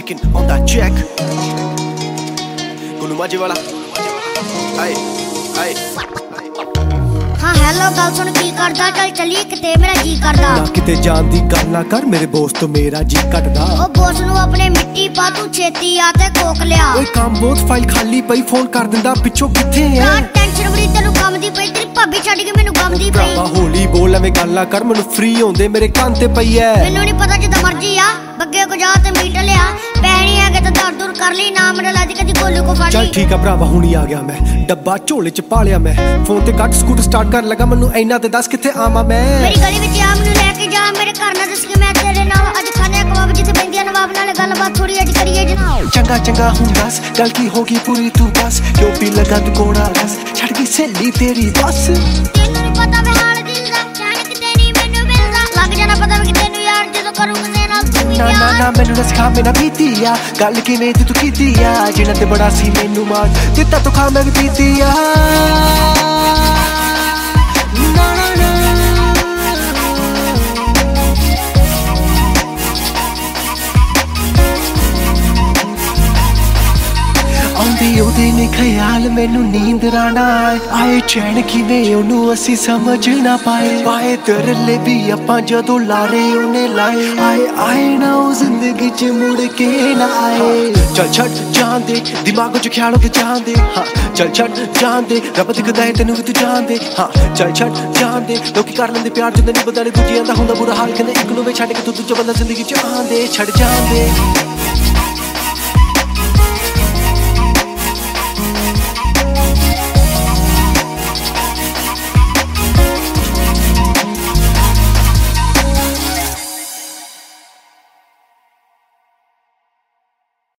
Stacking on that check. Golu Maji wala. Aye, aye. हाँ hello गल सुन की करदा चल चली किते मेरा जी करदा ना किते जान दी गल ना कर मेरे बोस तो मेरा जी कटदा ओ बोस नु अपने मिट्टी पा तू छेती आते कोक लिया ओए काम बहुत फाइल खाली पई फोन कर दिंदा पिछो किथे है ना टेंशन बड़ी तेनु काम दी पई तेरी भाभी छड़ के मेनू गम दी पई बाबा होली बोल एवें गल ना कर मेनू फ्री होंदे मेरे कान ते पई है मेनू नहीं पता जिदा मर्जी आ बग्गे को जा ते मीट लिया पैणी आ के तो दौड़ दूर कर ली ना मेरे लादी कदी गोलू को फाड़ी चल ठीक है भरावा हुणी आ गया मैं डब्बा झोले च पा लिया मैं फोन ते कट स्कूटर स्टार्ट कर लगा मेनू इना ते दस किथे आवां मैं मेरी गली विच आ मेनू लेके जा मेरे घर ना दस के मैं तेरे नाल अज खाने कबाब जिथे बंदियां नवाब नाल गलबात थोड़ी अज करिए जनाब चंगा चंगा हुं दस गल की होगी पूरी तू बस क्यों पी लगा तू कोड़ा रस छड़ गई सहेली तेरी बस तेनू नहीं पता वे हाल दिल दा जान किते नहीं मेनू मिलदा लग जाना पता वे तेनू यार जदों करूं किसे नाल तू ना ना ना मैनू दस खा मेरा पीती आ गल किवें तू कीती आ जिन्ना ते बड़ा सी मैनू मार दित्ता तो खा मैं भी पीती आ ਉਹਦੇ ਨੇ ਖਿਆਲ ਮੈਨੂੰ ਨੀਂਦ ਰਾਣਾ ਆਏ ਚੈਨ ਕਿਵੇਂ ਉਹਨੂੰ ਅਸੀਂ ਸਮਝ ਨਾ ਪਾਏ ਤਰਲੇ ਵੀ ਆਪਾਂ ਜਦੋਂ ਲਾਰੇ ਉਹਨੇ ਲਾਏ ਆਏ ਨਾ ਉਹ ਜ਼ਿੰਦਗੀ ਚ ਮੁੜ ਕੇ ਨਾ ਆਏ ਚੱਲ ਛੱਡ ਜਾਂਦੇ ਦਿਮਾਗ ਚ ਖਿਆਲ ਉਹਦੇ ਜਾਂਦੇ ਹਾਂ ਚੱਲ ਛੱਡ ਜਾਂਦੇ ਰੱਬ ਦਿਖਦਾ ਹੈ ਤੈਨੂੰ ਵੀ ਤੂੰ ਜਾਣਦੇ ਹਾਂ ਚੱਲ ਛੱਡ ਜਾਂਦੇ ਲੋਕੀ ਕਰ ਲੈਂਦੇ ਪਿਆਰ ਜਦੋਂ ਨਹੀਂ ਬਦਲੇ ਦੂਜਿਆਂ ਦਾ ਹੁੰਦਾ ਬੁਰਾ ਹਾਲ ਕਹਿੰਦੇ ਇੱਕ ਨੂੰ ਵੀ ਛੱਡ ਕੇ ਤੂੰ ਦੂਜਾ ਬੰਦਾ ਜ਼ਿੰਦਗੀ ਚ ਆਂਦੇ ਛੱਡ ਜਾਂਦੇ